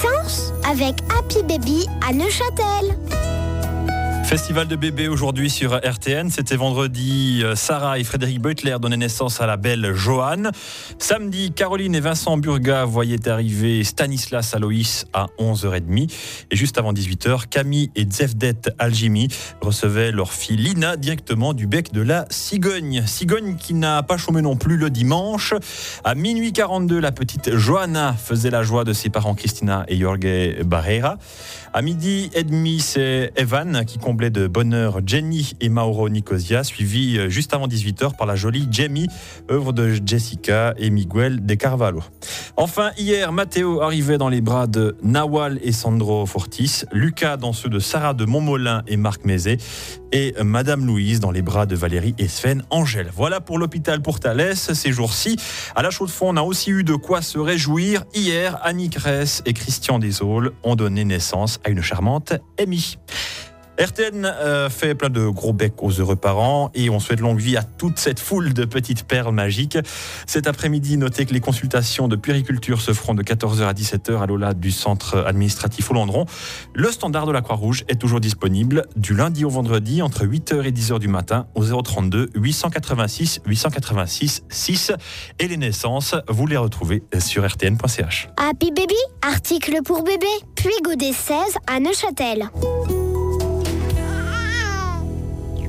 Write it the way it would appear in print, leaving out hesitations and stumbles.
naissance avec Happy Baby à Neuchâtel. Festival de bébés aujourd'hui sur RTN. C'était vendredi. Sarah et Frédéric Beutler donnaient naissance à la belle Joanne. Samedi, Caroline et Vincent Burga voyaient arriver Stanislas Aloïs à 11h30. Et juste avant 18h, Camille et Zevdet Aljimi recevaient leur fille Lina directement du bec de la cigogne. Cigogne qui n'a pas chômé non plus le dimanche. À minuit 42, la petite Johanna faisait la joie de ses parents Christina et Jorge Barreira. À midi et demi, c'est Evan qui comblait de bonheur Jenny et Mauro Nicosia, suivi juste avant 18h par la jolie Jamie, œuvre de Jessica et Miguel de Carvalho. Enfin, hier, Matteo arrivait dans les bras de Nawal et Sandro Fortis, Lucas dans ceux de Sarah de Montmolin et Marc Mézet, et Madame Louise dans les bras de Valérie et Sven Angèle. Voilà pour l'hôpital pour Thalès ces jours-ci. À la Chaux-de-Fonds, on a aussi eu de quoi se réjouir. Hier, Annick Ress et Christian Desaulles ont donné naissance à une charmante Amy. RTN fait plein de gros becs aux heureux parents et on souhaite longue vie à toute cette foule de petites perles magiques. Cet après-midi, notez que les consultations de puériculture se feront de 14h à 17h à l'Aula du centre administratif Hollandron. Le standard de la Croix-Rouge est toujours disponible du lundi au vendredi entre 8h et 10h du matin au 032 886 886 6. Et les naissances, vous les retrouvez sur rtn.ch. Happy Baby, article pour bébé, puis Godet 16 à Neuchâtel.